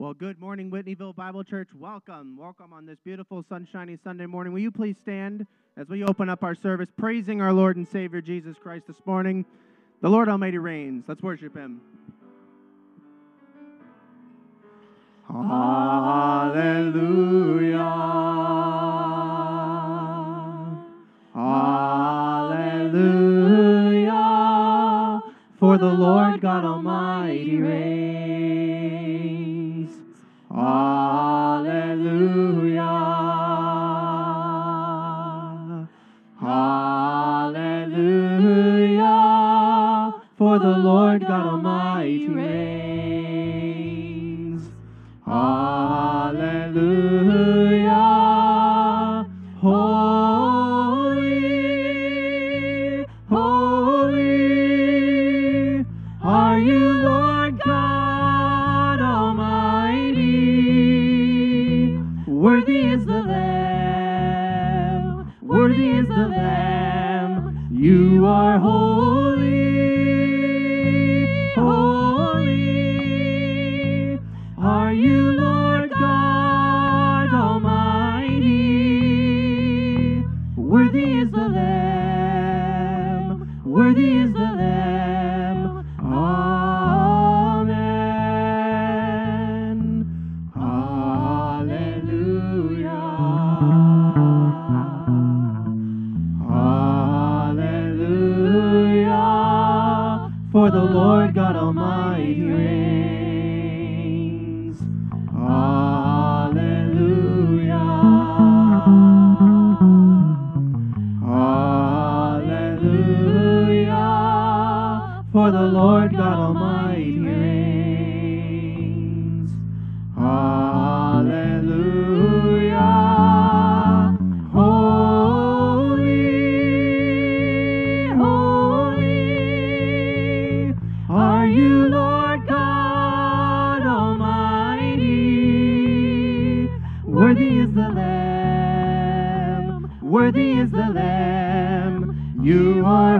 Well, good morning, Whitneyville Bible Church. Welcome on this beautiful, sunshiny Sunday morning. Will you please stand as we open up our service, praising our Lord and Savior Jesus Christ this morning? The Lord Almighty reigns. Let's worship Him. Hallelujah. Hallelujah. For the Lord God Almighty reigns. Hallelujah. Hallelujah. For the Lord God Almighty reigns. Hallelujah. Holy, holy, are you Lord God Almighty? Worthy is the Lamb, worthy is the Lamb. You are holy, holy, are you Lord God Almighty? Worthy is the Lamb, worthy is the Lamb. Amen. Hallelujah. Hallelujah. For the Lord God Almighty reigns. Hallelujah. Hallelujah. For the Lord God Almighty reigns. Hallelujah. Holy, holy, are you Lord God Almighty? Worthy is the Lamb, worthy is the Lamb. You are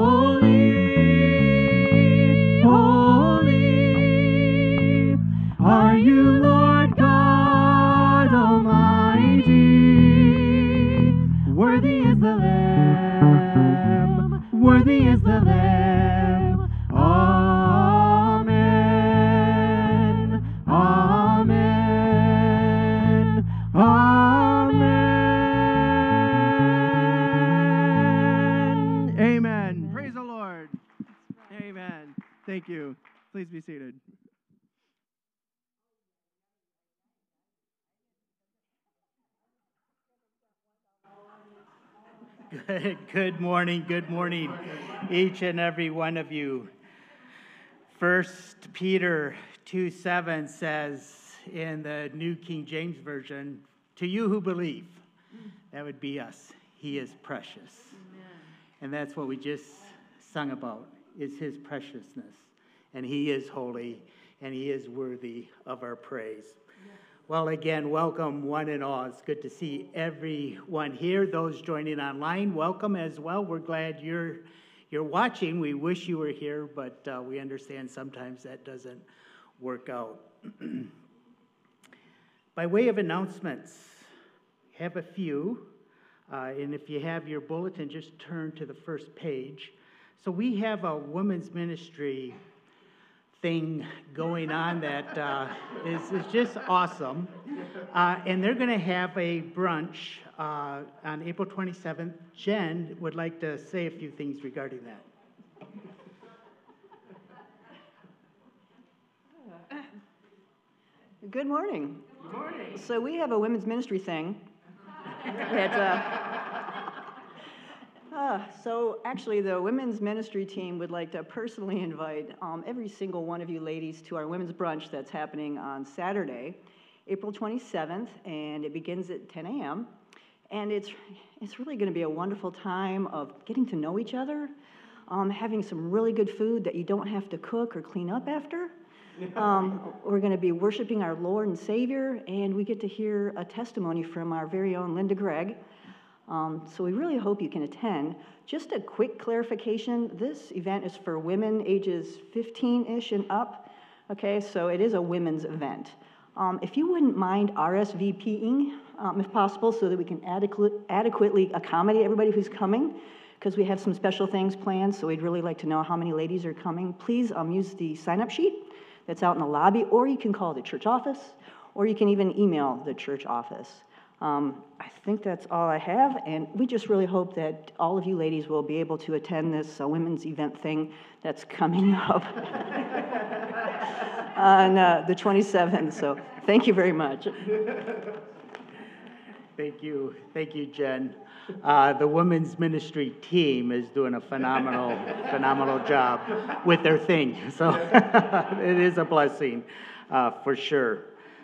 holy, holy, are you Lord God Almighty? Worthy is the Lamb, worthy is the Lamb. Amen, amen, amen. Amen. Praise the Lord. Amen. Thank you. Please be seated. Good morning, each and every one of you. 1 Peter 2:7 says in the New King James Version, to you who believe, that would be us, He is precious. Amen. And that's what we just sung about, is His preciousness. And He is holy, and He is worthy of our praise. Well, again, welcome one and all. It's good to see everyone here. Those joining online, welcome as well. We're glad you're watching. We wish you were here, but we understand sometimes that doesn't work out. By way of announcements, have a few. And if you have your bulletin, just turn to the first page. So we have a women's ministry thing going on that is just awesome. And they're going to have a brunch on April 27th. Jen would like to say a few things regarding that. Good morning. Good morning. So we have a women's ministry thing. So actually, the women's ministry team would like to personally invite every single one of you ladies to our women's brunch that's happening on Saturday, April 27th, and it begins at 10 a.m. And it's really going to be a wonderful time of getting to know each other, having some really good food that you don't have to cook or clean up after. We're going to be worshiping our Lord and Savior, and we get to hear a testimony from our very own Linda Gregg. So we really hope you can attend. Just a quick clarification, this event is for women ages 15-ish and up, okay? So it is a women's event. If you wouldn't mind RSVPing, if possible, so that we can adequately accommodate everybody who's coming, because we have some special things planned, so we'd really like to know how many ladies are coming. Please use the sign-up sheet that's out in the lobby, or you can call the church office, or you can even email the church office. I think that's all I have, and we just really hope that all of you ladies will be able to attend this women's event thing that's coming up on the 27th, so thank you very much. Thank you, Jen. The women's ministry team is doing a phenomenal job with their thing, so it is a blessing for sure.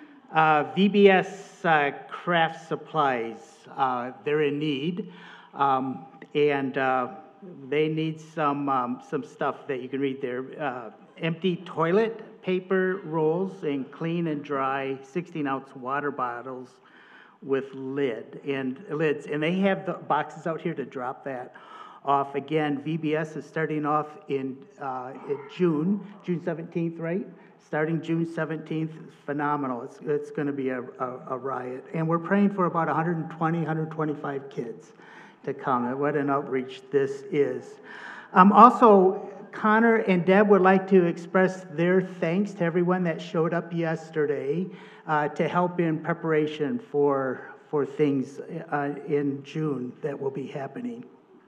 VBS Craft Supplies, they're in need, and they need some stuff that you can read there. Empty toilet paper rolls and clean and dry 16-ounce water bottles with lids, and they have the boxes out here to drop that off. Again, VBS is starting off in June 17th, right? Starting June 17th, phenomenal. It's going to be a riot. And we're praying for about 125 kids to come. What an outreach this is. Also, Connor and Deb would like to express their thanks to everyone that showed up yesterday to help in preparation for things in June that will be happening.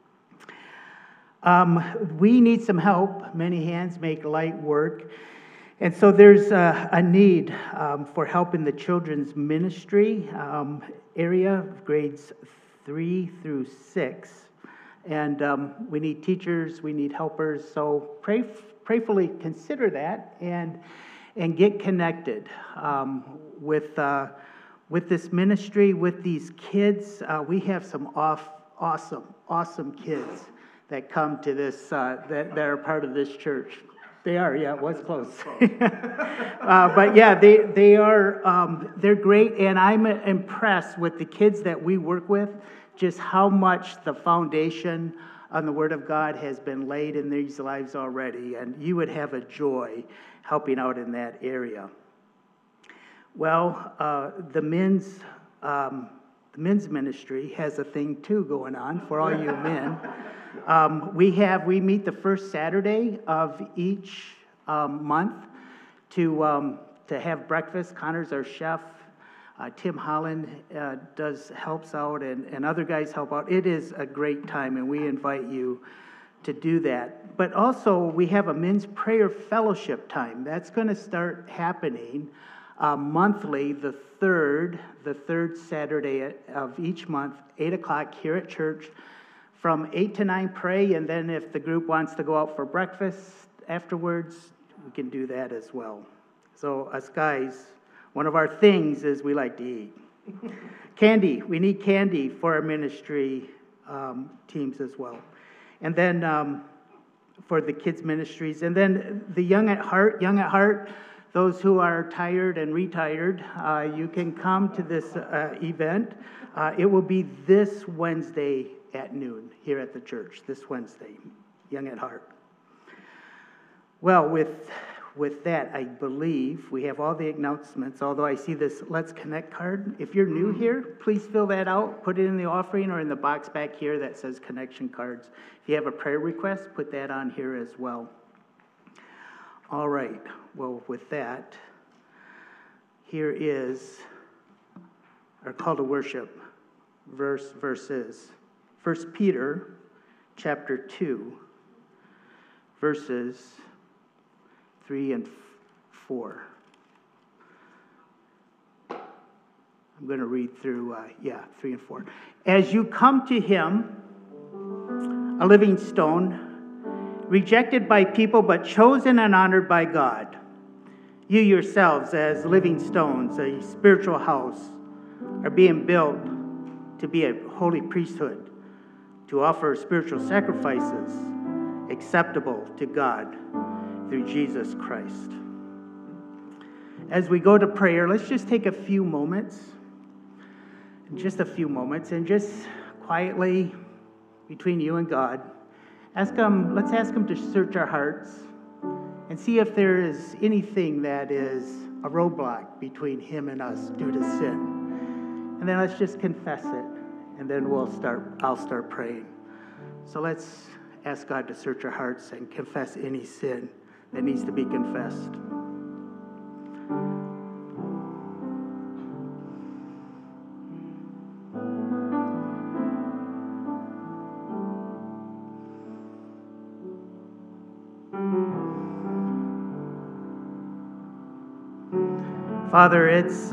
We need some help. Many hands make light work. And so there's a need for help in the children's ministry area, grades 3 through 6. And we need teachers, we need helpers. So prayerfully consider that and get connected with this ministry, with these kids. We have some awesome kids that come to this, that are part of this church. They are, yeah, it was close. But yeah, they are, they're great, and I'm impressed with the kids that we work with, just how much the foundation on the Word of God has been laid in these lives already, and you would have a joy helping out in that area. Well, the men's ministry has a thing too going on for all you men. We meet the first Saturday of each month to have breakfast. Connor's our chef. Tim Holland helps out, and other guys help out. It is a great time, and we invite you to do that. But also, we have a men's prayer fellowship time. That's going to start happening monthly, the third Saturday of each month, 8 o'clock here at church. From 8 to 9, pray, and then if the group wants to go out for breakfast afterwards, we can do that as well. So us guys, one of our things is we like to eat. Candy, we need candy for our ministry teams as well. And then for the kids' ministries. And then the Young at Heart, those who are tired and retired, you can come to this event. It will be this Wednesday at noon here at the church, this Wednesday, Young at Heart. Well, with that, I believe we have all the announcements, although I see this Let's Connect card. If you're new here, please fill that out, put it in the offering or in the box back here that says connection cards. If you have a prayer request, put that on here as well. All right, well, with that, here is our call to worship verses. 1 Peter chapter 2, verses 3 and 4. I'm going to read through, 3 and 4. As you come to him, a living stone, rejected by people but chosen and honored by God, you yourselves as living stones, a spiritual house, are being built to be a holy priesthood, to offer spiritual sacrifices acceptable to God through Jesus Christ. As we go to prayer, let's just take a few moments, and just quietly between you and God, let's ask him to search our hearts and see if there is anything that is a roadblock between him and us due to sin. And then let's just confess it, and then I'll start praying. So let's ask God to search our hearts and confess any sin that needs to be confessed. Father, it's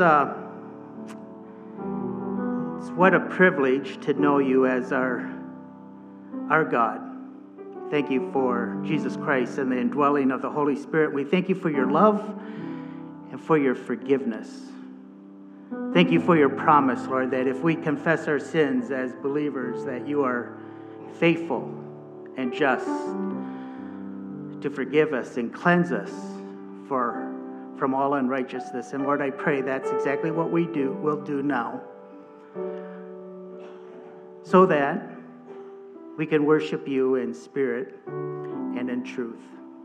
what a privilege to know you as our God. Thank you for Jesus Christ and the indwelling of the Holy Spirit. We thank you for your love and for your forgiveness. Thank you for your promise, Lord, that if we confess our sins as believers, that you are faithful and just to forgive us and cleanse us from all unrighteousness. And Lord, I pray that's exactly what we'll do now, so that we can worship you in spirit and in truth.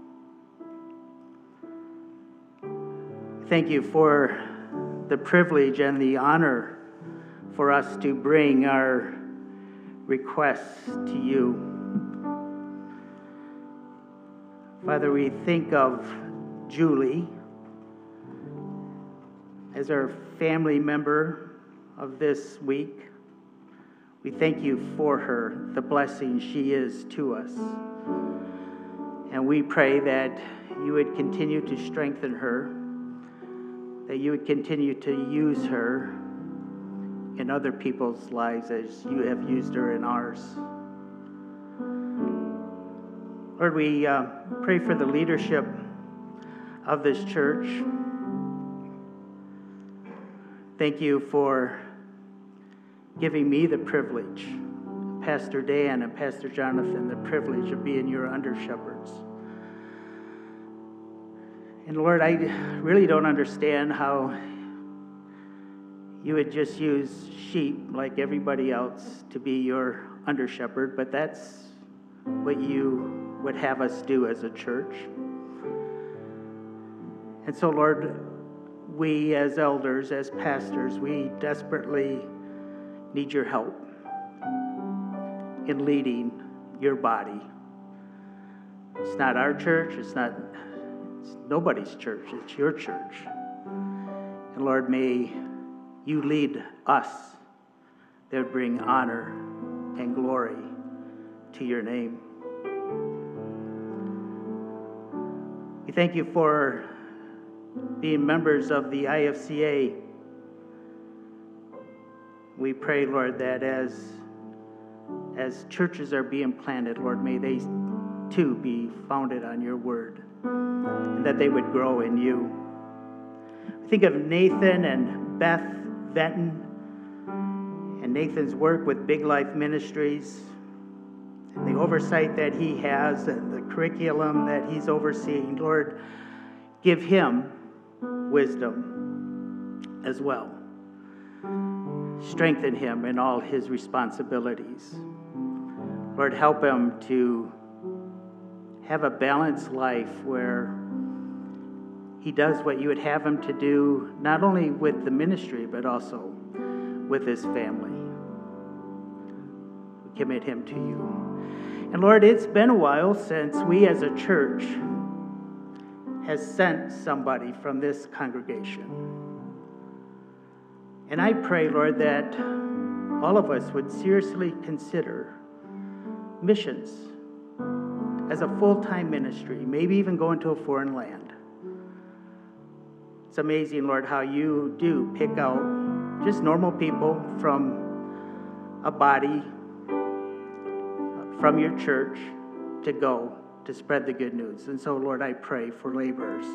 Thank you for the privilege and the honor for us to bring our requests to you. Father, we think of Julie as our family member of this week. We thank you for her, the blessing she is to us. And we pray that you would continue to strengthen her, that you would continue to use her in other people's lives as you have used her in ours. Lord, we pray for the leadership of this church. Thank you for giving me the privilege, Pastor Dan and Pastor Jonathan, the privilege of being your under-shepherds. And Lord, I really don't understand how you would just use sheep like everybody else to be your under-shepherd, but that's what you would have us do as a church. And so, Lord, we as elders, as pastors, we desperately need your help in leading your body. It's not our church, it's nobody's church, it's your church. And Lord, may you lead us that would bring honor and glory to your name. We thank you for being members of the IFCA. We pray, Lord, that as churches are being planted, Lord, may they too be founded on your word, and that they would grow in you. Think of Nathan and Beth Benton and Nathan's work with Big Life Ministries and the oversight that he has and the curriculum that he's overseeing. Lord, give him wisdom as well. Strengthen him in all his responsibilities. Lord, help him to have a balanced life where he does what you would have him to do, not only with the ministry, but also with his family. We commit him to you. And Lord, it's been a while since we as a church has sent somebody from this congregation. And I pray, Lord, that all of us would seriously consider missions as a full-time ministry, maybe even going to a foreign land. It's amazing, Lord, how you do pick out just normal people from a body, from your church, to go to spread the good news. And so, Lord, I pray for laborers.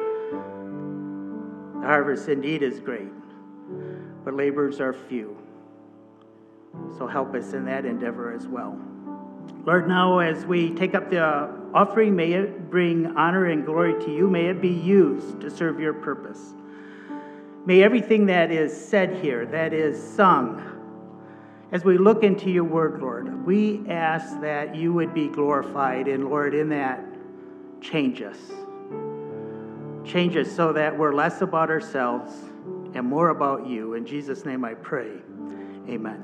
The harvest indeed is great, but laborers are few. So help us in that endeavor as well. Lord, now as we take up the offering, may it bring honor and glory to you. May it be used to serve your purpose. May everything that is said here, that is sung, as we look into your word, Lord, we ask that you would be glorified, and Lord, in that, change us. Change us so that we're less about ourselves and more about you. In Jesus' name I pray. Amen.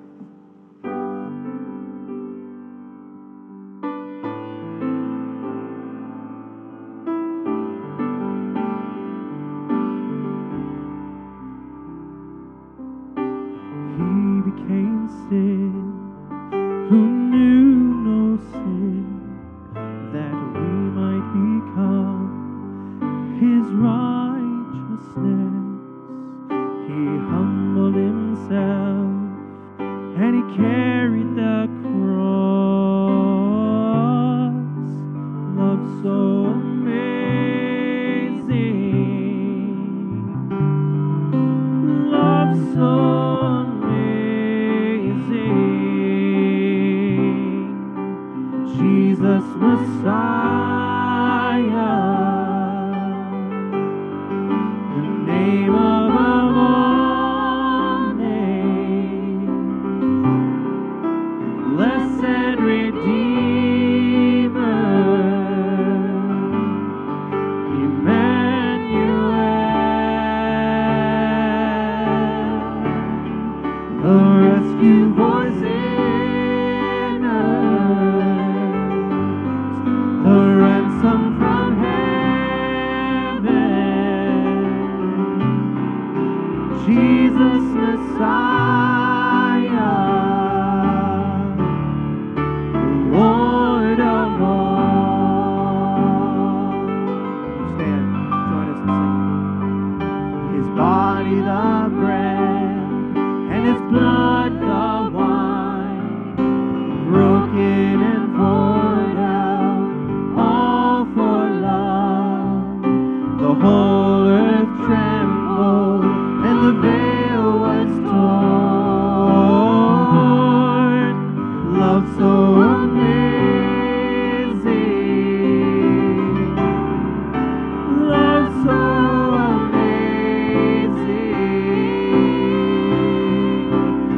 He became sin, who knew no sin, that we might become his righteousness. He humbled himself, and he carried the cross. Love so amazing, love so Jesus Messiah, the name above all names, blessed Redeemer, Emmanuel, the rescue voice in earth, the ransom from heaven, Jesus Messiah, Lord of all. Stand, join us in singing. His body the bread, and his blood the wine, broken and poured out, all for love. The whole earth trembled, and the veil was torn. Love so amazing, love so amazing,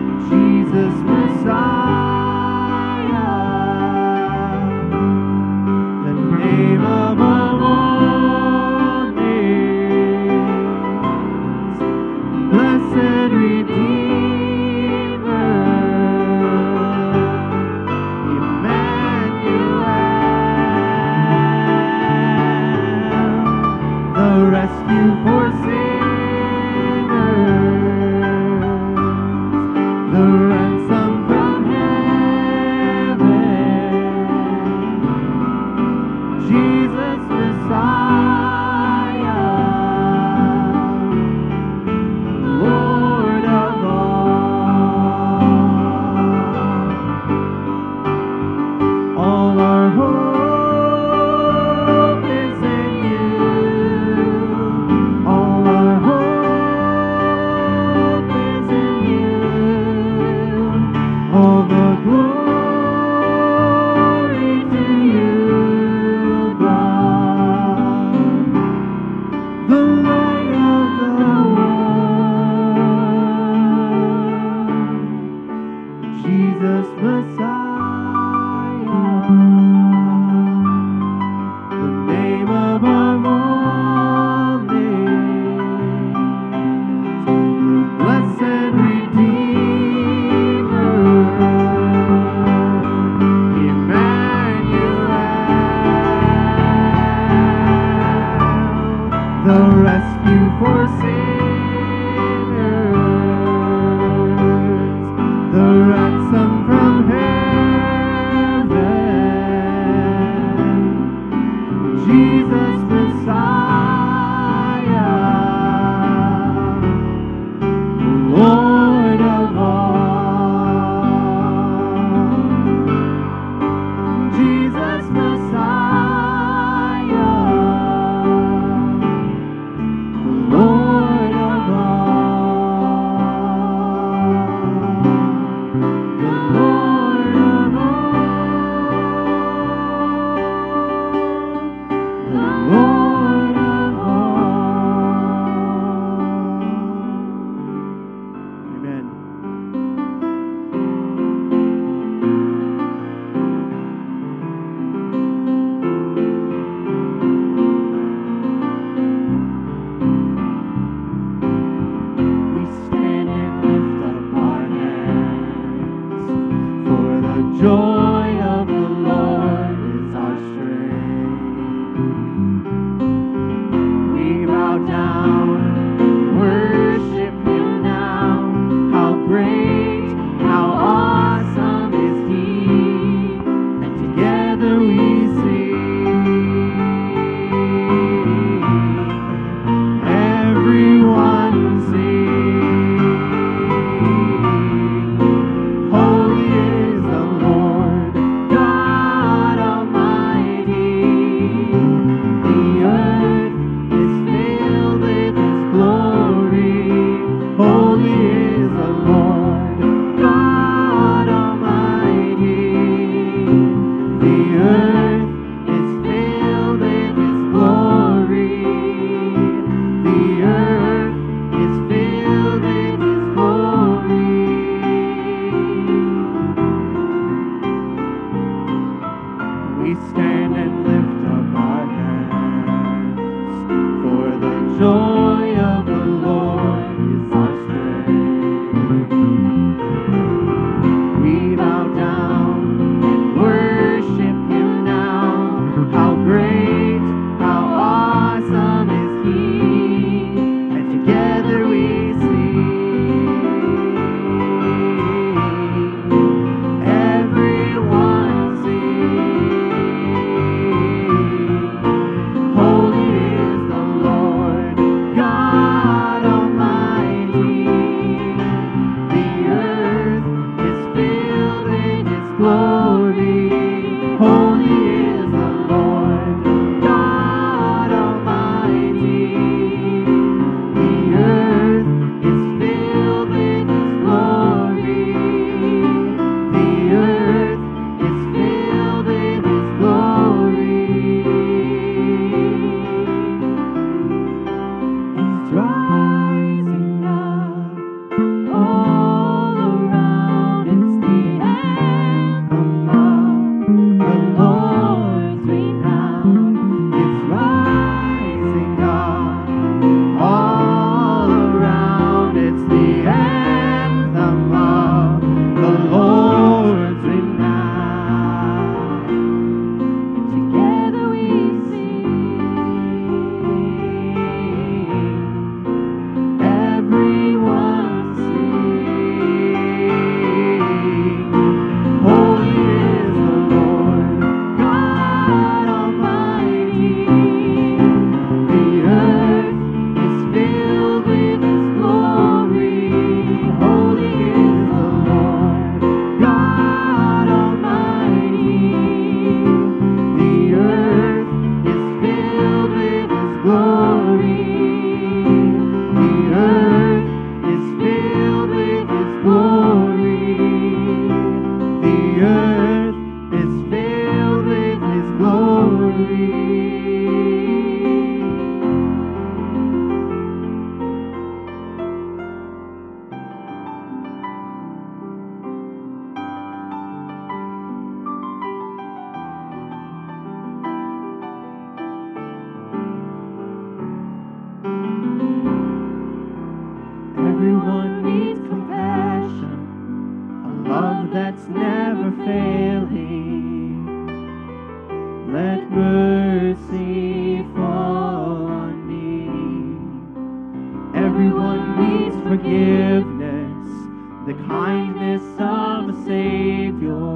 love that's never failing. Let mercy fall on me. Everyone needs forgiveness, the kindness of a Savior,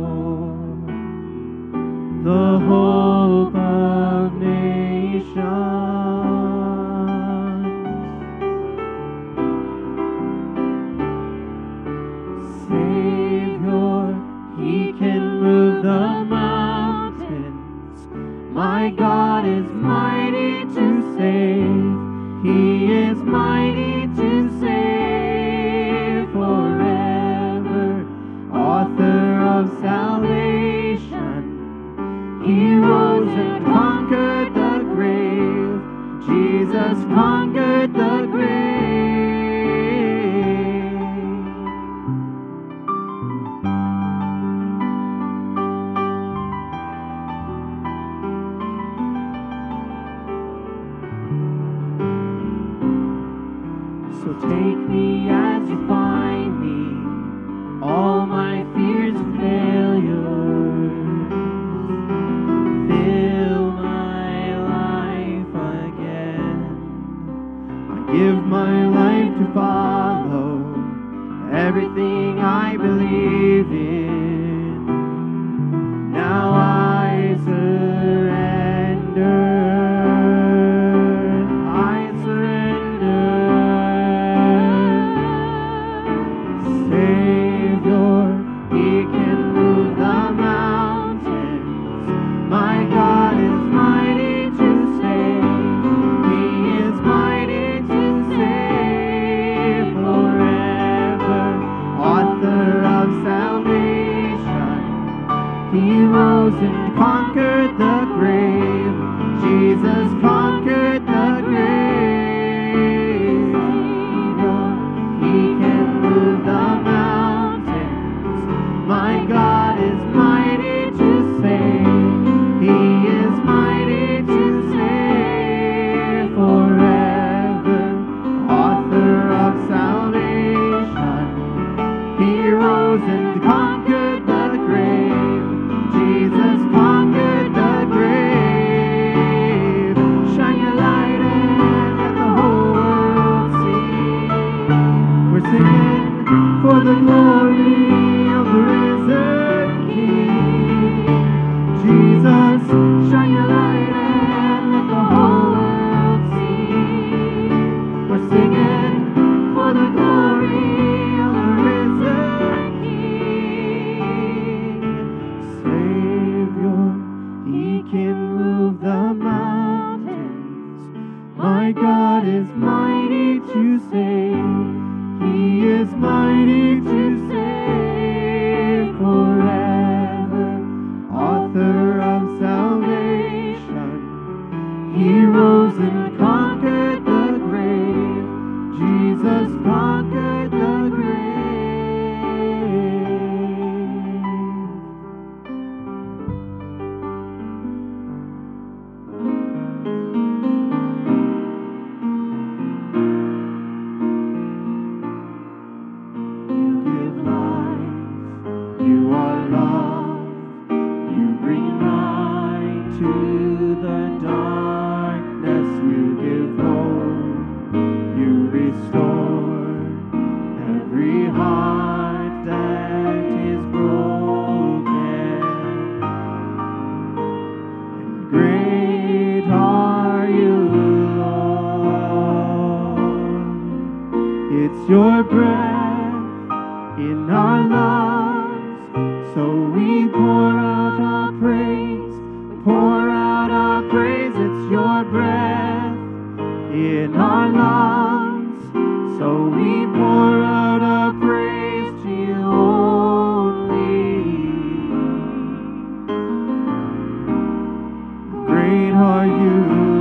the hope of nations. Savior, He can move the mountains. My God is mighty to save. He is mighty to save forever. Author of salvation, He rose and conquered the grave. Jesus conquered the grave. So take me as you find me, all my fears and failures. Fill my life again. I give my life to follow everything I believe in. Now I surrender. I surrender. Savior, He can move the mountains. My God is mighty to save. He is mighty to save forever. Author of salvation, He rose and conquered the grave. Jesus conquered the grave. He can move the mountains. My God is mighty to save. He is mighty to save forever. Author of salvation, He rose and conquered the grave. Jesus conquered the grave. Shine your light and let the whole world see. We're singing for the glory of the risen King. Jesus, shine your light and let the whole world see. We're singing for the glory of the risen King. Savior, He can move the mountains. My God is mighty to save. He is mighty to save forever. Author of salvation, He rose and conquered the grave. Jesus conquered the grave. You give life, you are love, you bring light to the darkness, you give hope, you restore every heart that is broken. And great are you, Lord. It's your breath in our lungs, so we pour out our praise, pour out our praise. It's your breath in our lungs, so we pour out our praise to you only. Great are you,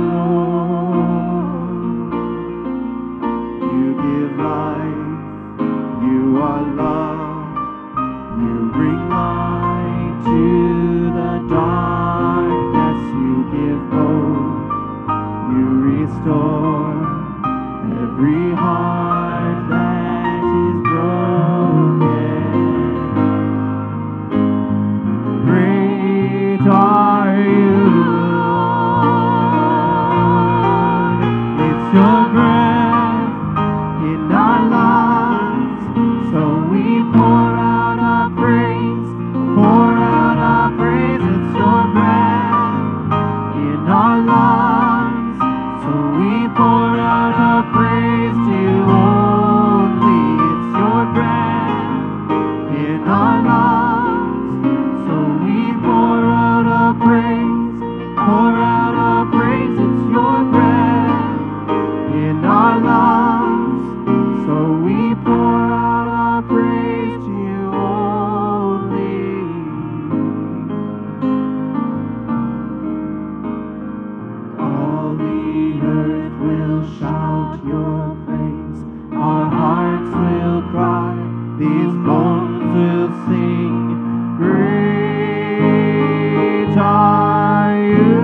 Lord. You give life, you are love, you bring light to the darkness, you give hope, you restore every heart that is broken. these bones will sing, great are you,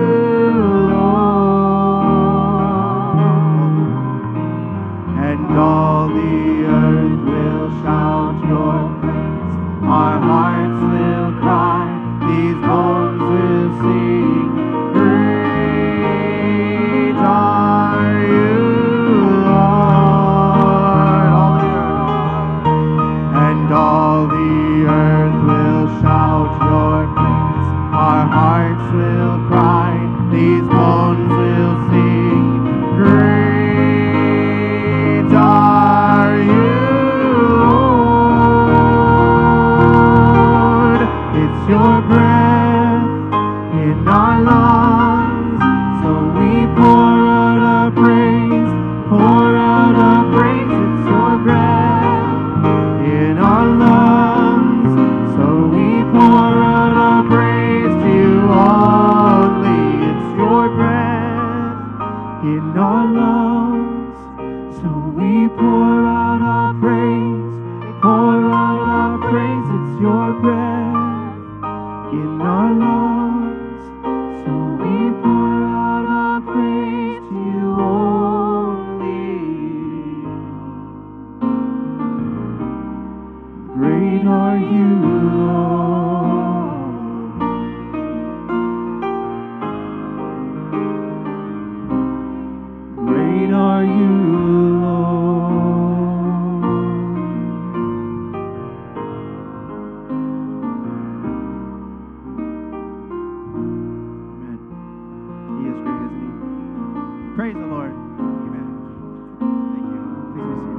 Lord. And all the earth will shout your praise. Our hearts will cry, these bones will sing, great are you, Lord. All the earth will shout your praise. Our hearts will cry, these bones will sing, great are you, Lord. It's your breath in our lungs, so we pour out our praise, pour out our praise. It's your breath in our lungs, so we pour out our praise to you only. It's your breath in our lungs, so we pour out our praise, pour out our praise. It's your breath in our lungs, so we pour out our praise to you only. Great are you, Lord. Great are you, Lord. Amen. He is great, isn't he? Praise the Lord. Amen. Thank you. Please be seated.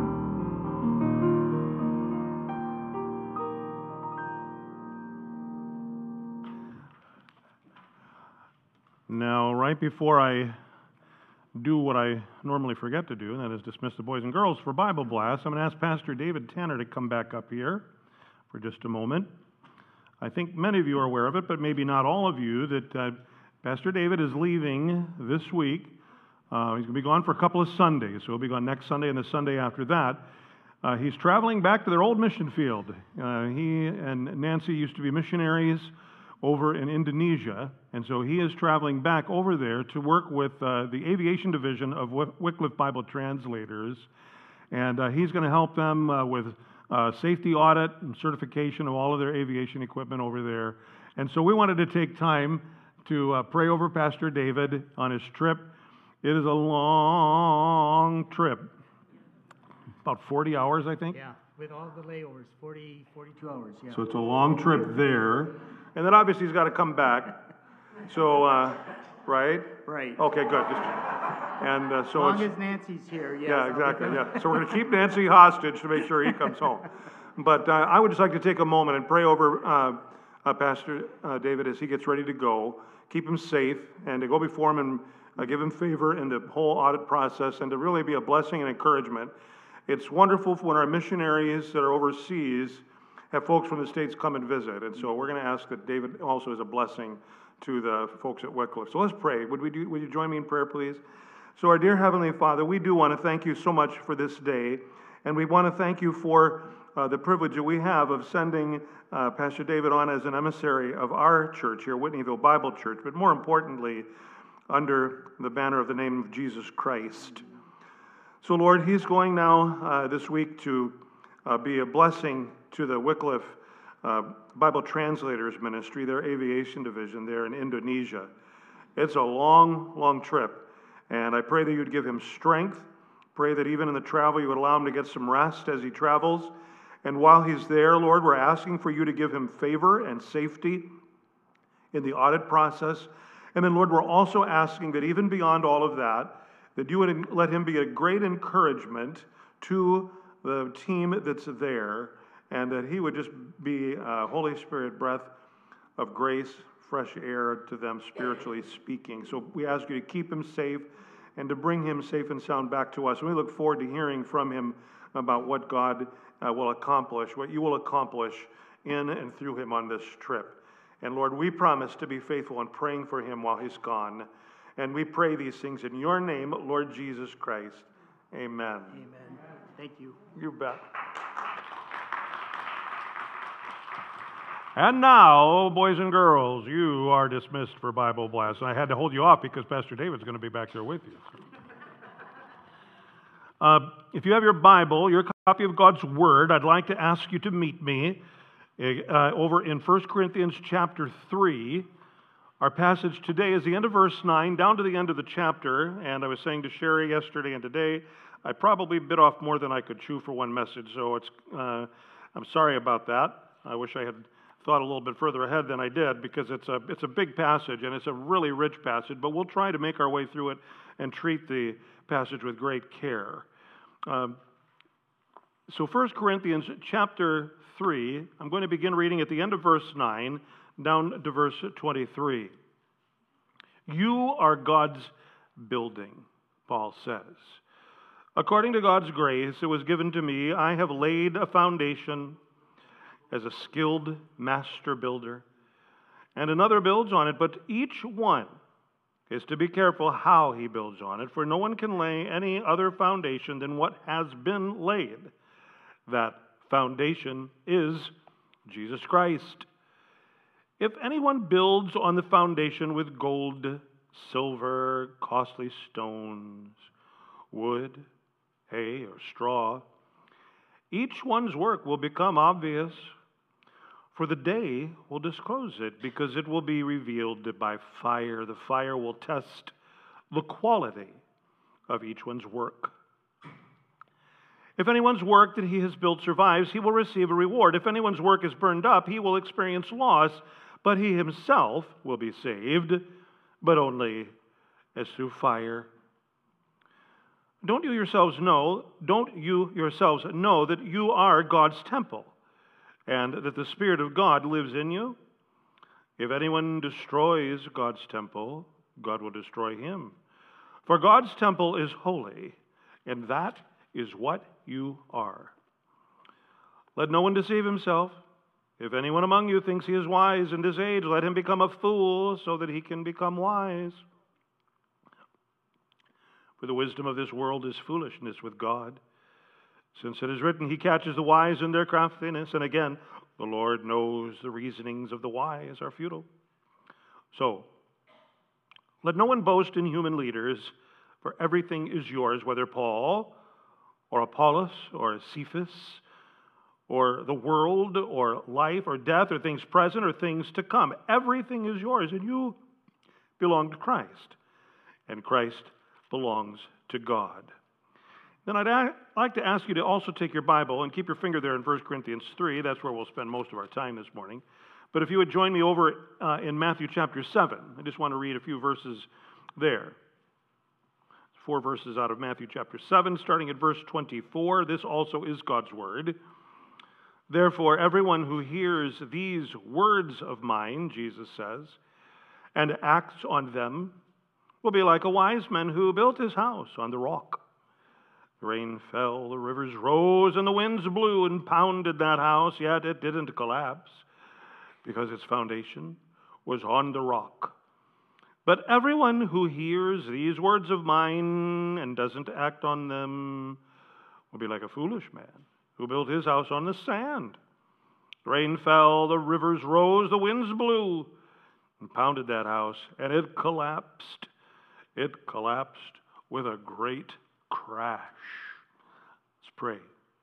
Now, right before I do what I normally forget to do, and that is dismiss the boys and girls for Bible Blast, I'm going to ask Pastor David Tanner to come back up here for just a moment. I think many of you are aware of it, but maybe not all of you, that Pastor David is leaving this week. He's going to be gone for a couple of Sundays, so he'll be gone next Sunday and the Sunday after that. He's traveling back to their old mission field. He and Nancy used to be missionaries over in Indonesia, and so he is traveling back over there to work with the aviation division of Wycliffe Bible Translators, and he's going to help them with safety audit and certification of all of their aviation equipment over there. And so we wanted to take time to pray over Pastor David on his trip. It is a long trip, about 40 hours, I think. Yeah, with all the layovers, 42 hours, yeah. So it's a long trip there. And then obviously he's got to come back. So, right? Right. Okay, good. And As so long it's... as Nancy's here, yes. Yeah, exactly, yeah. So we're going to keep Nancy hostage to make sure he comes home. But I would just like to take a moment and pray over Pastor David as he gets ready to go. Keep him safe and to go before him and give him favor in the whole audit process and to really be a blessing and encouragement. It's wonderful when our missionaries that are overseas have folks from the States come and visit. And so we're going to ask that David also is a blessing to the folks at Wycliffe. So let's pray. Would you join me in prayer, please? So our dear Heavenly Father, we do want to thank you so much for this day. And we want to thank you for the privilege that we have of sending Pastor David on as an emissary of our church here, Whitneyville Bible Church, but more importantly, under the banner of the name of Jesus Christ. So Lord, he's going now this week to be a blessing to the Wycliffe Bible Translators Ministry, their aviation division there in Indonesia. It's a long, long trip, and I pray that you'd give him strength. Pray that even in the travel you would allow him to get some rest as he travels. And while he's there, Lord, we're asking for you to give him favor and safety in the audit process. And then, Lord, we're also asking that even beyond all of that, that you would let him be a great encouragement to the team that's there, and that he would just be a Holy Spirit breath of grace, fresh air to them spiritually speaking. So we ask you to keep him safe and to bring him safe and sound back to us. And we look forward to hearing from him about what God will accomplish, what you will accomplish in and through him on this trip. And Lord, we promise to be faithful in praying for him while he's gone. And we pray these things in your name, Lord Jesus Christ. Amen. Amen. Thank you. You bet. And now, boys and girls, you are dismissed for Bible Blast. And I had to hold you off because Pastor David's going to be back there with you. If you have your Bible, your copy of God's Word, I'd like to ask you to meet me over in 1 Corinthians chapter 3. Our passage today is the end of verse 9, down to the end of the chapter. And I was saying to Sherry yesterday and today, I probably bit off more than I could chew for one message. So I'm sorry about that. I wish I had thought a little bit further ahead than I did, because it's a big passage and it's a really rich passage, but we'll try to make our way through it and treat the passage with great care. So 1 Corinthians chapter 3, I'm going to begin reading at the end of verse 9 down to verse 23. You are God's building, Paul says. According to God's grace, it was given to me, I have laid a foundation as a skilled master builder, and another builds on it, but each one is to be careful how he builds on it, for no one can lay any other foundation than what has been laid. That foundation is Jesus Christ. If anyone builds on the foundation with gold, silver, costly stones, wood, hay, or straw, each one's work will become obvious, for the day will disclose it, because it will be revealed by fire. The fire will test the quality of each one's work. If anyone's work that he has built survives, he will receive a reward. If anyone's work is burned up, he will experience loss, but he himself will be saved, but only as through fire. Don't you yourselves know that you are God's temple, and that the Spirit of God lives in you? If anyone destroys God's temple, God will destroy him. For God's temple is holy, and that is what you are. Let no one deceive himself. If anyone among you thinks he is wise in this age, let him become a fool so that he can become wise. For the wisdom of this world is foolishness with God, since it is written, He catches the wise in their craftiness. And again, the Lord knows the reasonings of the wise are futile. So, let no one boast in human leaders, for everything is yours, whether Paul or Apollos or Cephas or the world or life or death or things present or things to come. Everything is yours, and you belong to Christ, and Christ belongs to God. Then I'd like to ask you to also take your Bible and keep your finger there in 1 Corinthians 3. That's where we'll spend most of our time this morning. But if you would join me over in Matthew chapter 7. I just want to read a few verses there. 4 verses out of Matthew chapter 7, starting at verse 24. This also is God's word. Therefore, everyone who hears these words of mine, Jesus says, and acts on them will be like a wise man who built his house on the rock. The rain fell, the rivers rose, and the winds blew and pounded that house, yet it didn't collapse, because its foundation was on the rock. But everyone who hears these words of mine and doesn't act on them will be like a foolish man who built his house on the sand. The rain fell, the rivers rose, the winds blew and pounded that house, and it collapsed. It collapsed with a great crash. Let's pray.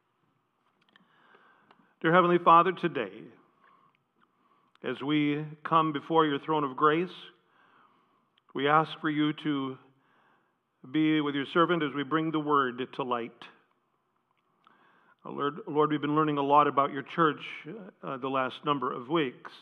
Dear Heavenly Father, today, as we come before your throne of grace, we ask for you to be with your servant as we bring the word to light. Lord, we've been learning a lot about your church the last number of weeks.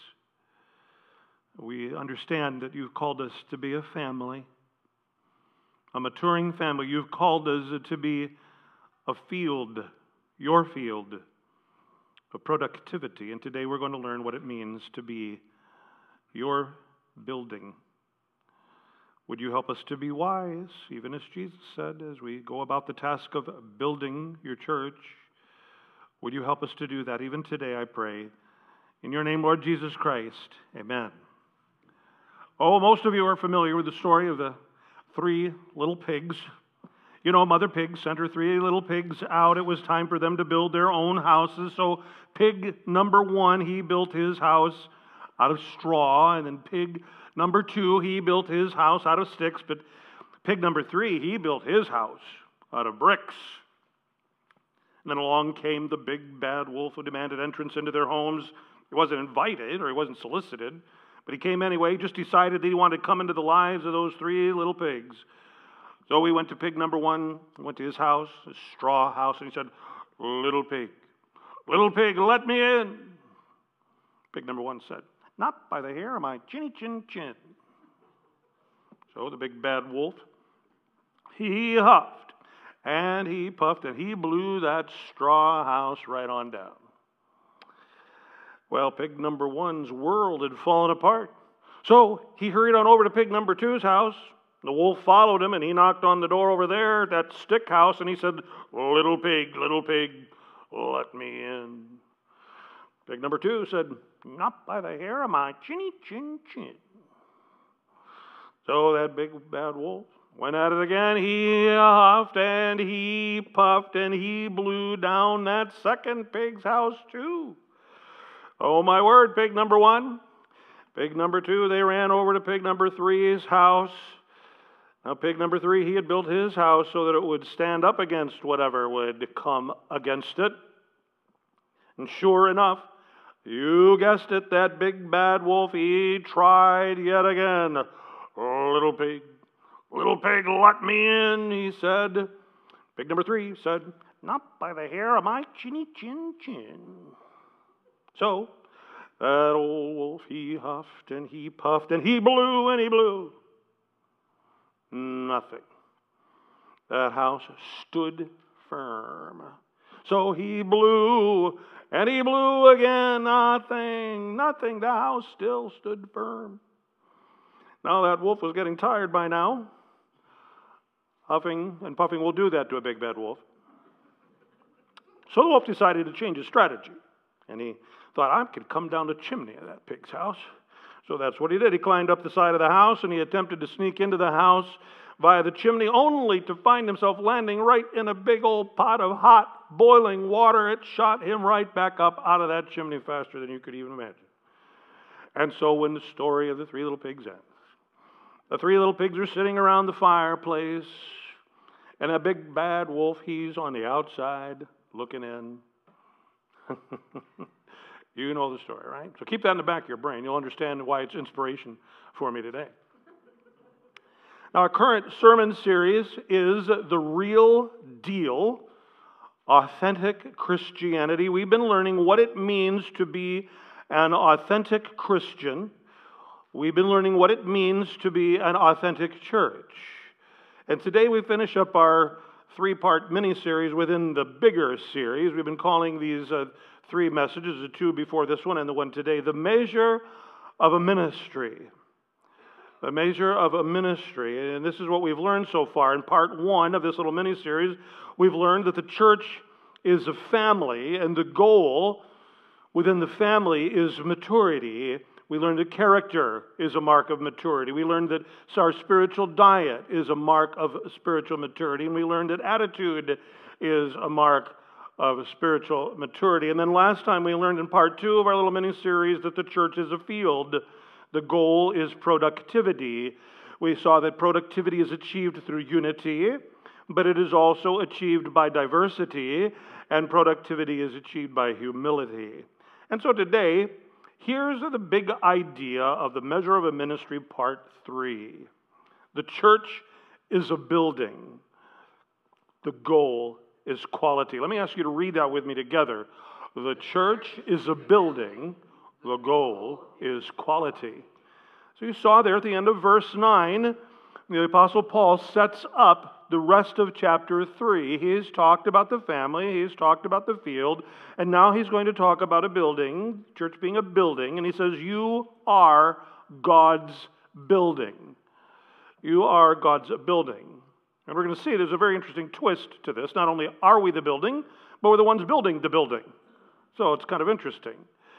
We understand that you've called us to be a family, a maturing family. You've called us to be a field, your field of productivity. And today we're going to learn what it means to be your building. Would you help us to be wise, even as Jesus said, as we go about the task of building your church? Would you help us to do that even today, I pray. In your name, Lord Jesus Christ, amen. Oh, most of you are familiar with the story of the 3 little pigs You know, Mother Pig sent her 3 little pigs out. It was time for them to build their own houses. So pig number 1, he built his house out of straw. And then pig number 2, he built his house out of sticks. But pig number 3, he built his house out of bricks. And then along came the big bad wolf who demanded entrance into their homes. He wasn't invited or he wasn't solicited, but he came anyway. He just decided that he wanted to come into the lives of those 3 little pigs. So we went to pig number 1, went to his house, his straw house, and he said, little pig, let me in. Pig number 1 said, not by the hair of my chinny chin chin. So the big bad wolf, he huffed and he puffed and he blew that straw house right on down. Well, pig number 1's world had fallen apart. So he hurried on over to pig number 2's house. The wolf followed him, and he knocked on the door over there, that stick house, and he said, little pig, let me in. Pig number 2 said, not by the hair of my chinny chin chin. So that big bad wolf went at it again. He huffed and he puffed and he blew down that second pig's house too. Oh, my word, pig number 1. Pig number 2, they ran over to pig number 3's house. Now, pig number 3, he had built his house so that it would stand up against whatever would come against it. And sure enough, you guessed it, that big bad wolf, he tried yet again. Little pig, let me in, he said. Pig number 3 said, not by the hair of my chinny chin chin. So, that old wolf, he huffed and he puffed and he blew and he blew. Nothing. That house stood firm. So he blew and he blew again. Nothing. The house still stood firm. Now that wolf was getting tired by now. Huffing and puffing will do that to a big bad wolf. So the wolf decided to change his strategy. And he thought, I could come down the chimney of that pig's house. So that's what he did. He climbed up the side of the house and he attempted to sneak into the house via the chimney, only to find himself landing right in a big old pot of hot, boiling water. It shot him right back up out of that chimney faster than you could even imagine. And so when the story of the 3 little pigs ends, the 3 little pigs are sitting around the fireplace, and a big bad wolf, he's on the outside looking in. You know the story, right? So keep that in the back of your brain. You'll understand why it's inspiration for me today. Now, our current sermon series is The Real Deal, Authentic Christianity. We've been learning what it means to be an authentic Christian. We've been learning what it means to be an authentic church. And today we finish up our 3-part mini-series within the bigger series. We've been calling these 3 messages, the 2 before this one and the one today, The Measure of a Ministry. The Measure of a Ministry. And this is what we've learned so far. In part 1 of this little mini-series, we've learned that the church is a family, and the goal within the family is maturity. We learned that character is a mark of maturity. We learned that our spiritual diet is a mark of spiritual maturity. And we learned that attitude is a mark of spiritual maturity. And then last time we learned in part 2 of our little mini-series that the church is a field. The goal is productivity. We saw that productivity is achieved through unity, but it is also achieved by diversity, and productivity is achieved by humility. And so today, here's the big idea of the Measure of a Ministry, part 3. The church is a building. The goal is quality. Let me ask you to read that with me together. The church is a building. The goal is quality. So you saw there at the end of verse 9, the Apostle Paul sets up the rest of chapter 3. He's talked about the family, he's talked about the field, and now he's going to talk about a building, church being a building, and he says, you are God's building. You are God's building. And we're going to see there's a very interesting twist to this. Not only are we the building, but we're the ones building the building. So it's kind of interesting.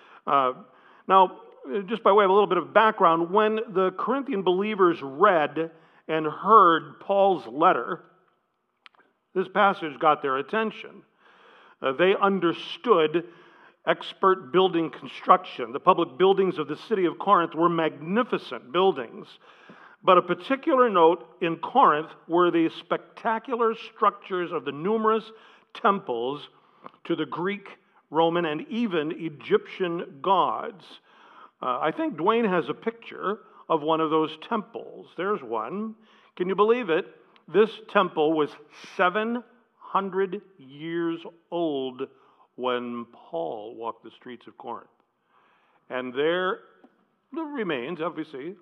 Now, just by way of a little bit of background, when the Corinthian believers read and heard Paul's letter, This passage got their attention. They understood expert building construction. The public buildings of the city of Corinth were magnificent buildings. But a particular note in Corinth were the spectacular structures of the numerous temples to the Greek, Roman, and even Egyptian gods. I think Dwayne has a picture of one of those temples. There's one. Can you believe it? This temple was 700 years old when Paul walked the streets of Corinth. And there the remains, obviously,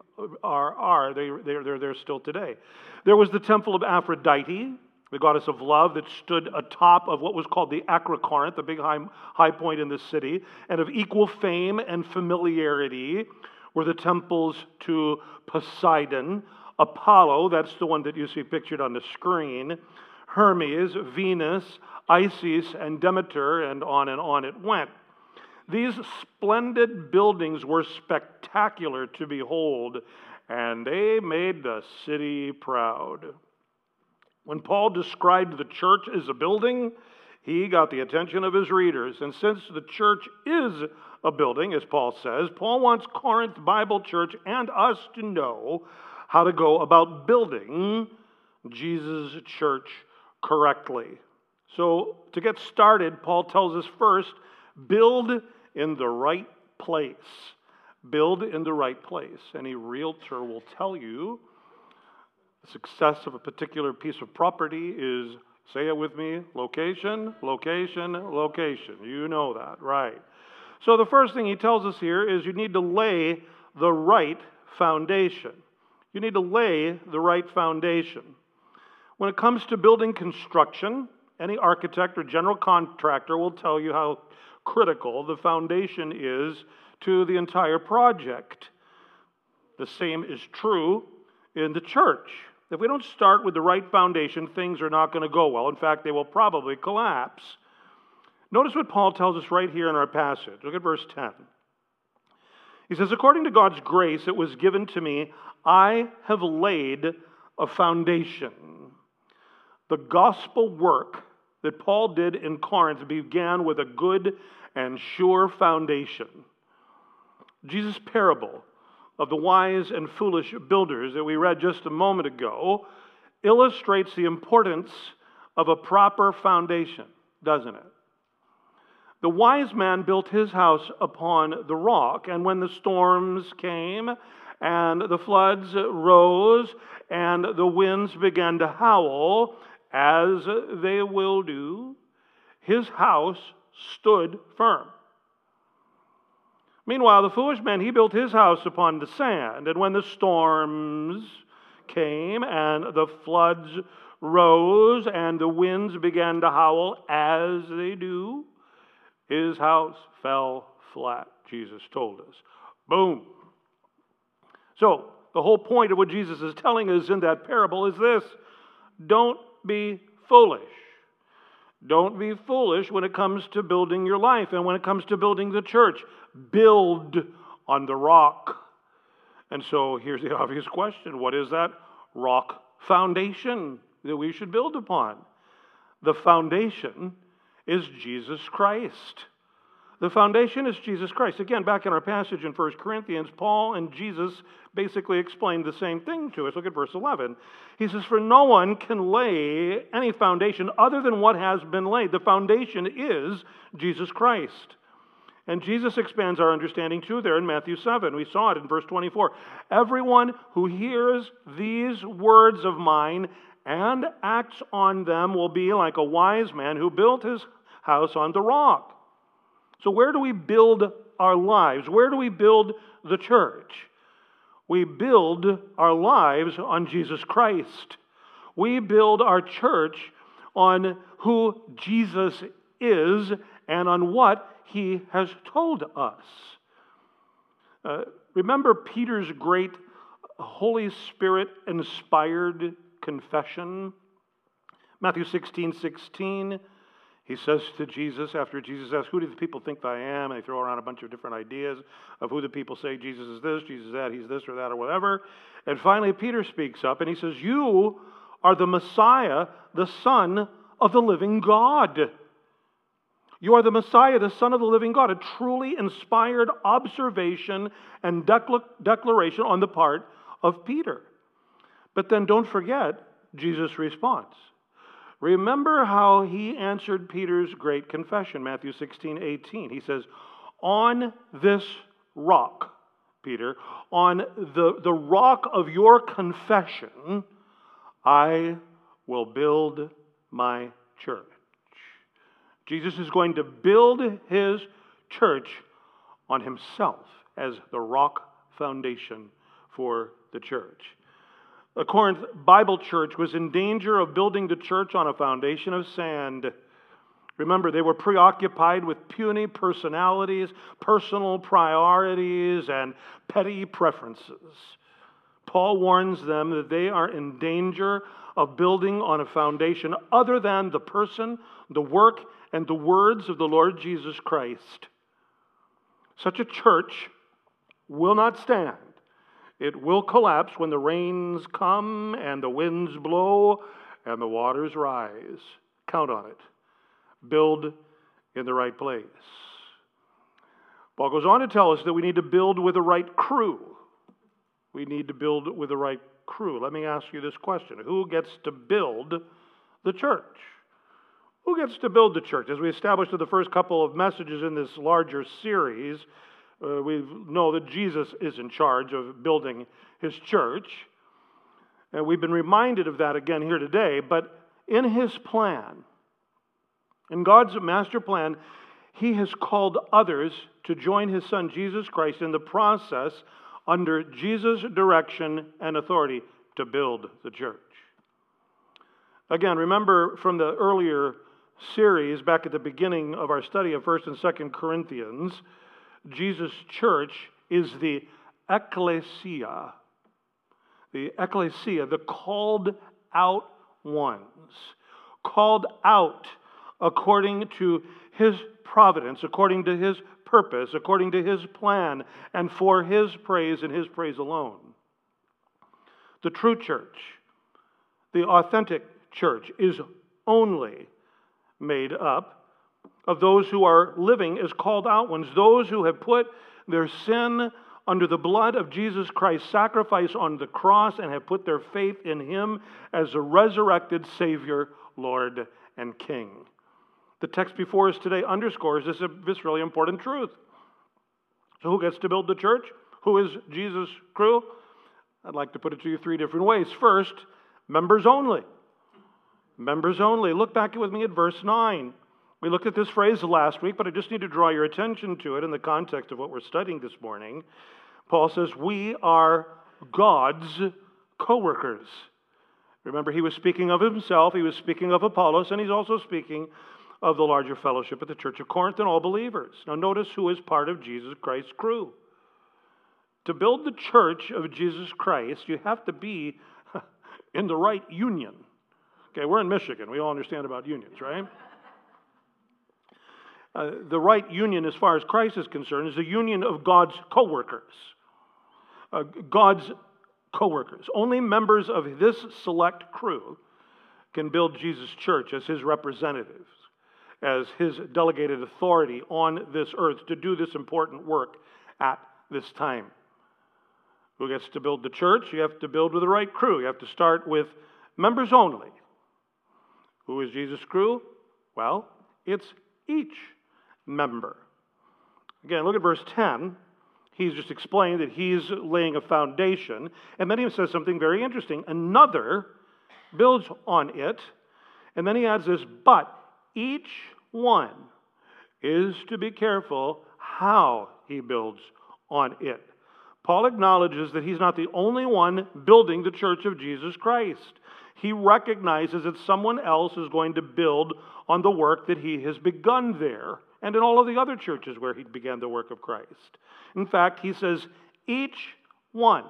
they're still today. There was the temple of Aphrodite, the goddess of love, that stood atop of what was called the Acrocorinth, the big high point in the city. And of equal fame and familiarity were the temples to Poseidon, Apollo, that's the one that you see pictured on the screen, Hermes, Venus, Isis, and Demeter, and on it went. These splendid buildings were spectacular to behold, and they made the city proud. When Paul described the church as a building, he got the attention of his readers. And since the church is a building, as Paul says, Paul wants Corinth Bible Church and us to know how to go about building Jesus' church correctly. So to get started, Paul tells us first, build in the right place. Build in the right place. Any realtor will tell you the success of a particular piece of property is, say it with me, location, location, location. You know that, right? So the first thing he tells us here is you need to lay the right foundation. You need to lay the right foundation. When it comes to building construction, any architect or general contractor will tell you how critical the foundation is to the entire project. The same is true in the church. If we don't start with the right foundation, things are not going to go well. In fact, they will probably collapse. Notice what Paul tells us right here in our passage. Look at verse 10. He says, according to God's grace, it was given to me, I have laid a foundation. The gospel work that Paul did in Corinth began with a good and sure foundation. Jesus' parable of the wise and foolish builders that we read just a moment ago illustrates the importance of a proper foundation, doesn't it? The wise man built his house upon the rock, and when the storms came and the floods rose and the winds began to howl, as they will do, his house stood firm. Meanwhile, the foolish man, he built his house upon the sand, and when the storms came and the floods rose and the winds began to howl, as they do, his house fell flat, Jesus told us. Boom. So, the whole point of what Jesus is telling us in that parable is this: don't be foolish. Don't be foolish when it comes to building your life and when it comes to building the church. Build on the rock. And so here's the obvious question. What is that rock foundation that we should build upon? The foundation is Jesus Christ. The foundation is Jesus Christ. Again, back in our passage in 1 Corinthians, Paul and Jesus basically explained the same thing to us. Look at verse 11. He says, for no one can lay any foundation other than what has been laid. The foundation is Jesus Christ. And Jesus expands our understanding too there in Matthew 7. We saw it in verse 24. Everyone who hears these words of mine and acts on them will be like a wise man who built his house on the rock. So where do we build our lives? Where do we build the church? We build our lives on Jesus Christ. We build our church on who Jesus is and on what he has told us. Remember Peter's great Holy Spirit-inspired confession? Matthew 16:16. He says to Jesus, after Jesus asks, who do the people think that I am? And they throw around a bunch of different ideas of who the people say Jesus is this, Jesus is that, he's this or that or whatever. And finally Peter speaks up and he says, you are the Messiah, the Son of the living God. You are the Messiah, the Son of the living God, a truly inspired observation and declaration on the part of Peter. But then don't forget Jesus' response. Remember how he answered Peter's great confession, Matthew 16:18. He says, on this rock, Peter, on the rock of your confession, I will build my church. Jesus is going to build his church on himself as the rock foundation for the church. The Corinth Bible Church was in danger of building the church on a foundation of sand. Remember, they were preoccupied with puny personalities, personal priorities, and petty preferences. Paul warns them that they are in danger of building on a foundation other than the person, the work, and the words of the Lord Jesus Christ. Such a church will not stand. It will collapse when the rains come and the winds blow and the waters rise. Count on it. Build in the right place. Paul goes on to tell us that we need to build with the right crew. We need to build with the right crew. Let me ask you this question. Who gets to build the church? Who gets to build the church? As we established in the first couple of messages in this larger series, we know that Jesus is in charge of building his church. And we've been reminded of that again here today. But in his plan, in God's master plan, he has called others to join his Son, Jesus Christ, in the process under Jesus' direction and authority to build the church. Again, remember from the earlier series, back at the beginning of our study of 1st and 2nd Corinthians, Jesus' church is the ecclesia. The ecclesia, the called out ones. Called out according to his providence, according to his purpose, according to his plan, and for his praise and his praise alone. The true church, the authentic church, is only made up of those who are living as called out ones, those who have put their sin under the blood of Jesus Christ's sacrifice on the cross and have put their faith in him as a resurrected Savior, Lord, and King. The text before us today underscores this really important truth. So who gets to build the church? Who is Jesus' crew? I'd like to put it to you three different ways. First, members only. Members only. Look back with me at verse 9. We looked at this phrase last week, but I just need to draw your attention to it in the context of what we're studying this morning. Paul says, we are God's co-workers. Remember, he was speaking of himself, he was speaking of Apollos, and he's also speaking of the larger fellowship at the Church of Corinth and all believers. Now notice who is part of Jesus Christ's crew. To build the church of Jesus Christ, you have to be in the right union. Okay, we're in Michigan. We all understand about unions, right? The right union, as far as Christ is concerned, is the union of God's co-workers. God's co-workers. Only members of this select crew can build Jesus' church as his representatives, as his delegated authority on this earth to do this important work at this time. Who gets to build the church? You have to build with the right crew. You have to start with members only. Who is Jesus' crew? Well, it's each member. Again, look at verse 10. He's just explained that he's laying a foundation, and then he says something very interesting. Another builds on it, and then he adds this, but each one is to be careful how he builds on it. Paul acknowledges that he's not the only one building the church of Jesus Christ. He recognizes that someone else is going to build on the work that he has begun there and in all of the other churches where he began the work of Christ. In fact, he says, each one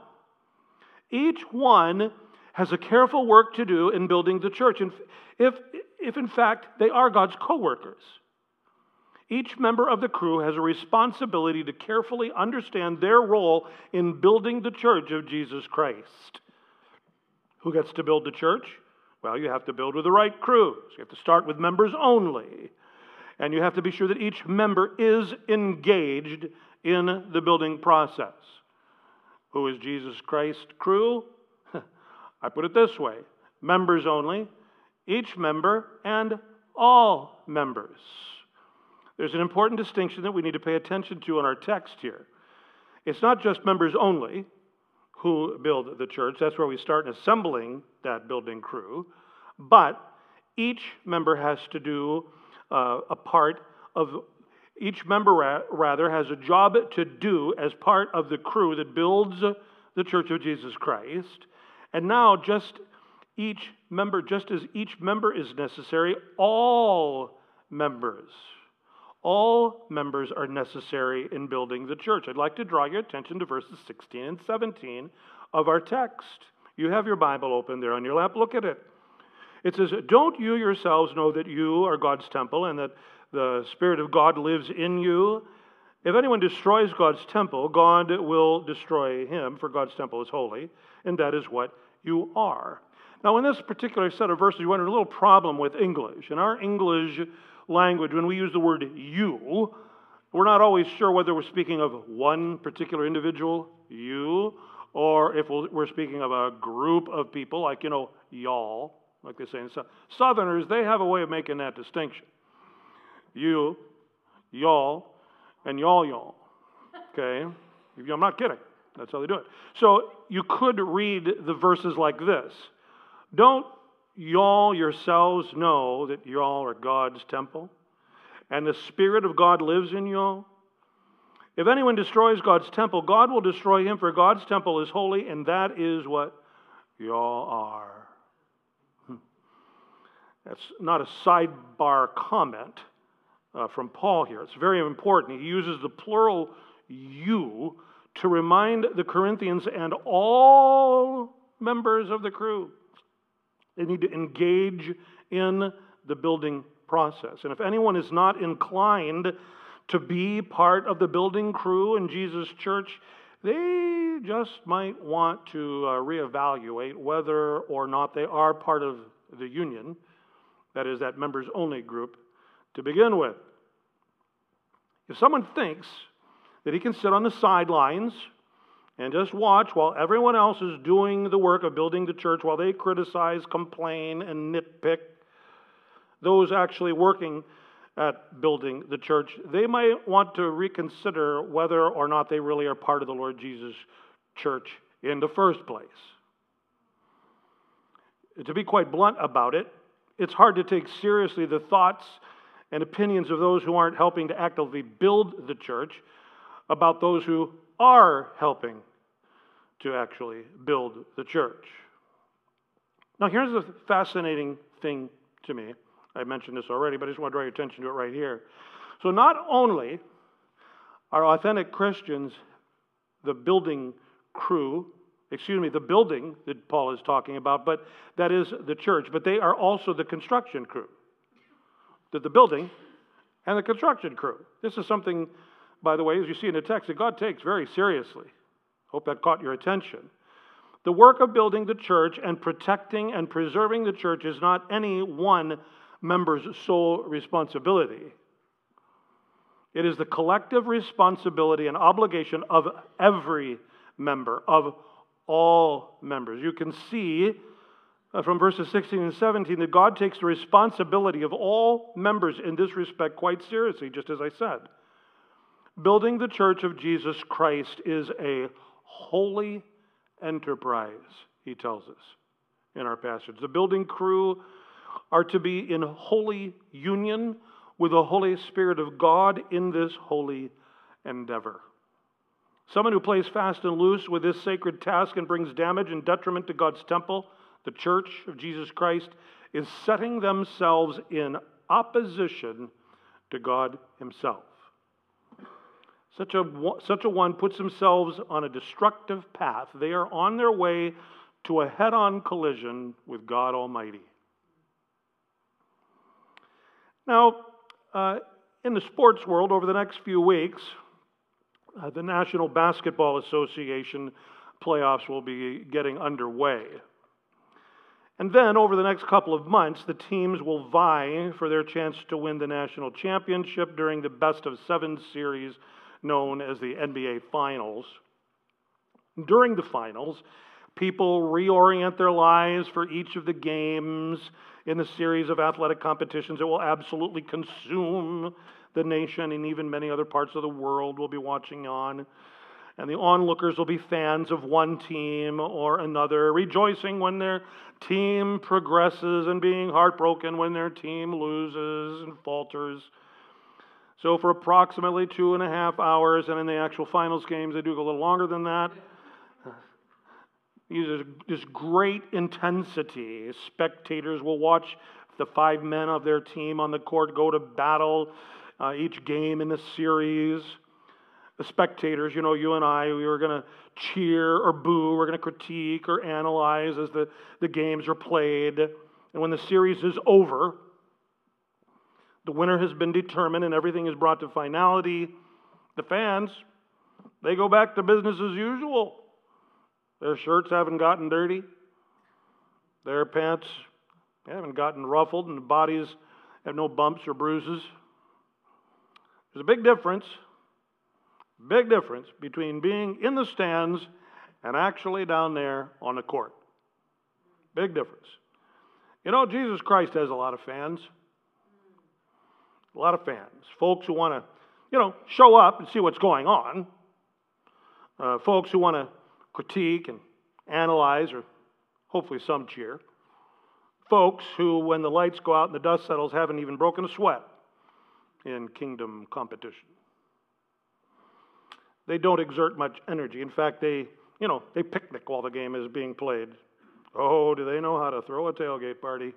has a careful work to do in building the church. And if in fact they are God's co-workers, each member of the crew has a responsibility to carefully understand their role in building the church of Jesus Christ. Who gets to build the church? Well, you have to build with the right crews. You have to start with members only. And you have to be sure that each member is engaged in the building process. Who is Jesus Christ crew? I put it this way: members only, each member, and all members. There's an important distinction that we need to pay attention to in our text here. It's not just members only who build the church. That's where we start in assembling that building crew. But each member has to do a part of, each member rather has a job to do as part of the crew that builds the Church of Jesus Christ. And now just as each member is necessary, all members are necessary in building the church. I'd like to draw your attention to verses 16 and 17 of our text. You have your Bible open there on your lap. Look at it. It says, "Don't you yourselves know that you are God's temple and that the Spirit of God lives in you? If anyone destroys God's temple, God will destroy him, for God's temple is holy, and that is what you are." Now, in this particular set of verses, we had a little problem with English. In our English language, when we use the word you, we're not always sure whether we're speaking of one particular individual, you, or if we're speaking of a group of people, like, y'all, like they say in Southerners, they have a way of making that distinction. You, y'all, and y'all. Okay? I'm not kidding. That's how they do it. So you could read the verses like this: "Don't y'all yourselves know that y'all are God's temple, and the Spirit of God lives in y'all? If anyone destroys God's temple, God will destroy him, for God's temple is holy, and that is what y'all are." That's not a sidebar comment from Paul here. It's very important. He uses the plural you to remind the Corinthians and all members of the crew they need to engage in the building process. And if anyone is not inclined to be part of the building crew in Jesus' church, they just might want to reevaluate whether or not they are part of the union, that is, that members-only group, to begin with. If someone thinks that he can sit on the sidelines and just watch while everyone else is doing the work of building the church, while they criticize, complain, and nitpick those actually working at building the church, they might want to reconsider whether or not they really are part of the Lord Jesus' church in the first place. To be quite blunt about it, it's hard to take seriously the thoughts and opinions of those who aren't helping to actively build the church about those who are helping to actually build the church. Now, here's the fascinating thing to me. I mentioned this already, but I just want to draw your attention to it right here. So not only are authentic Christians the building that Paul is talking about, but that is the church, but they are also the construction crew. The building and the construction crew. This is something, by the way, as you see in the text, that God takes very seriously. Hope that caught your attention. The work of building the church and protecting and preserving the church is not any one member's sole responsibility. It is the collective responsibility and obligation of every member, of all members. You can see from verses 16 and 17 that God takes the responsibility of all members in this respect quite seriously, just as I said. Building the church of Jesus Christ is a holy enterprise, he tells us in our passage. The building crew are to be in holy union with the Holy Spirit of God in this holy endeavor. Someone who plays fast and loose with this sacred task and brings damage and detriment to God's temple, the church of Jesus Christ, is setting themselves in opposition to God himself. Such a one puts themselves on a destructive path. They are on their way to a head-on collision with God Almighty. Now, in the sports world, over the next few weeks, the National Basketball Association playoffs will be getting underway. And then, over the next couple of months, the teams will vie for their chance to win the national championship during the best-of-7 series known as the NBA Finals. During the finals, people reorient their lives for each of the games in the series of athletic competitions that will absolutely consume the nation, and even many other parts of the world will be watching on. And the onlookers will be fans of one team or another, rejoicing when their team progresses and being heartbroken when their team loses and falters. So for approximately 2.5 hours, and in the actual finals games, they do go a little longer than that, this great intensity. Spectators will watch the 5 men of their team on the court go to battle each game in the series. The spectators, you and I, we were going to cheer or boo, we're going to critique or analyze as the games are played. And when the series is over, the winner has been determined and everything is brought to finality, the fans, they go back to business as usual. Their shirts haven't gotten dirty. Their pants haven't gotten ruffled, and the bodies have no bumps or bruises. There's a big difference between being in the stands and actually down there on the court. Big difference. Jesus Christ has a lot of fans. A lot of fans. Folks who want to, show up and see what's going on. Folks who want to critique and analyze, or hopefully some cheer. Folks who, when the lights go out and the dust settles, haven't even broken a sweat in kingdom competition. They don't exert much energy. In fact, they picnic while the game is being played. Oh, do they know how to throw a tailgate party?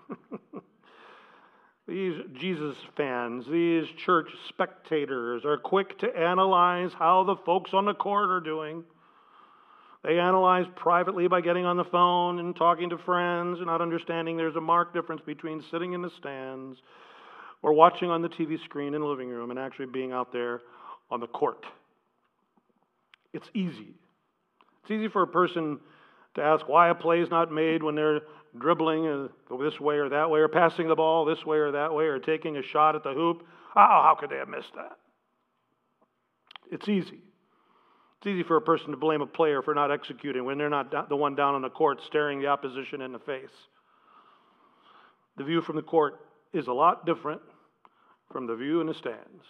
These Jesus fans, these church spectators are quick to analyze how the folks on the court are doing. They analyze privately by getting on the phone and talking to friends and not understanding there's a marked difference between sitting in the stands or watching on the TV screen in the living room and actually being out there on the court. It's easy. It's easy for a person to ask why a play is not made when they're dribbling this way or that way, or passing the ball this way or that way, or taking a shot at the hoop. How could they have missed that? It's easy. It's easy for a person to blame a player for not executing when they're not the one down on the court staring the opposition in the face. The view from the court is a lot different from the view in the stands.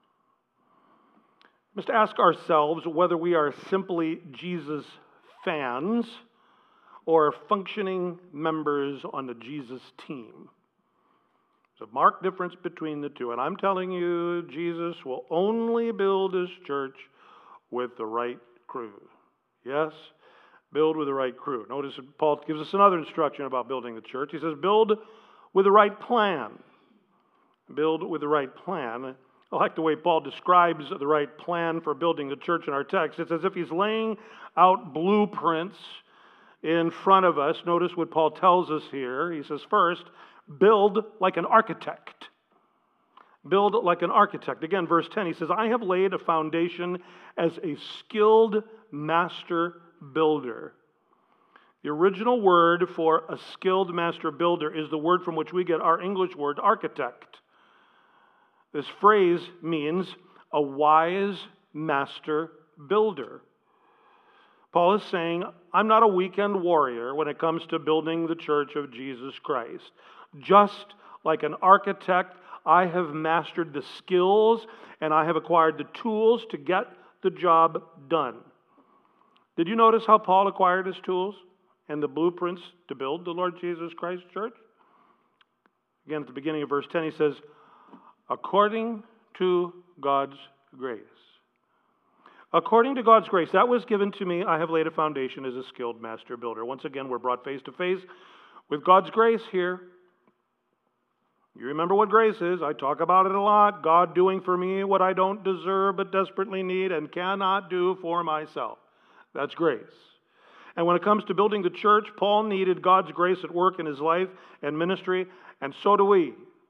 We must ask ourselves whether we are simply Jesus fans or functioning members on the Jesus team. There's a marked difference between the two. And I'm telling you, Jesus will only build his church with the right crew. Yes, build with the right crew. Notice Paul gives us another instruction about building the church. He says, build with the right plan. Build with the right plan. I like the way Paul describes the right plan for building the church in our text. It's as if he's laying out blueprints in front of us. Notice what Paul tells us here. He says, first, build like an architect. Build like an architect. Again, verse 10, he says, I have laid a foundation as a skilled master builder. The original word for a skilled master builder is the word from which we get our English word architect. This phrase means a wise master builder. Paul is saying, I'm not a weekend warrior when it comes to building the church of Jesus Christ. Just like an architect, I have mastered the skills and I have acquired the tools to get the job done. Did you notice how Paul acquired his tools and the blueprints to build the Lord Jesus Christ church? Again, at the beginning of verse 10, he says, according to God's grace. According to God's grace, that was given to me, I have laid a foundation as a skilled master builder. Once again, we're brought face to face with God's grace here. You remember what grace is. I talk about it a lot. God doing for me what I don't deserve but desperately need and cannot do for myself. That's grace. And when it comes to building the church, Paul needed God's grace at work in his life and ministry, and so do we.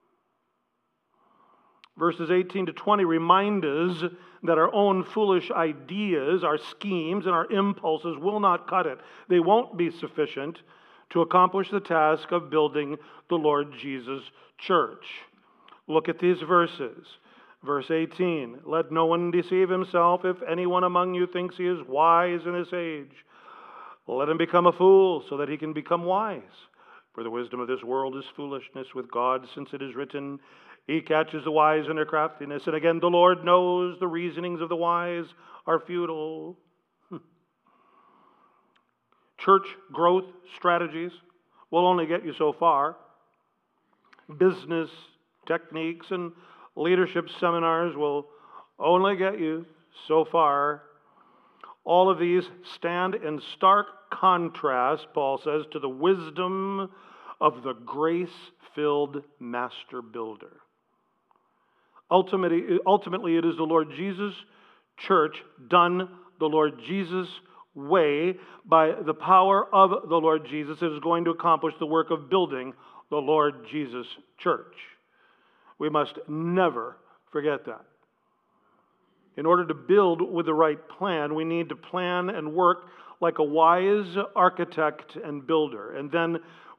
Verses 18 to 20 remind us that our own foolish ideas, our schemes, and our impulses will not cut it. They won't be sufficient to accomplish the task of building the Lord Jesus' church. Look at these verses. Verse 18, let no one deceive himself. If anyone among you thinks he is wise in his age, let him become a fool so that he can become wise. For the wisdom of this world is foolishness with God, since it is written, he catches the wise in their craftiness. And again, the Lord knows the reasonings of the wise are futile. Church growth strategies will only get you so far. Business techniques and leadership seminars will only get you so far. All of these stand in stark contrast, Paul says, to the wisdom of the grace-filled master builder. Ultimately, it is the Lord Jesus' church done the Lord Jesus' way by the power of the Lord Jesus that is going to accomplish the work of building the Lord Jesus' church. We must never forget that. In order to build with the right plan, we need to plan and work like a wise architect and builder. And then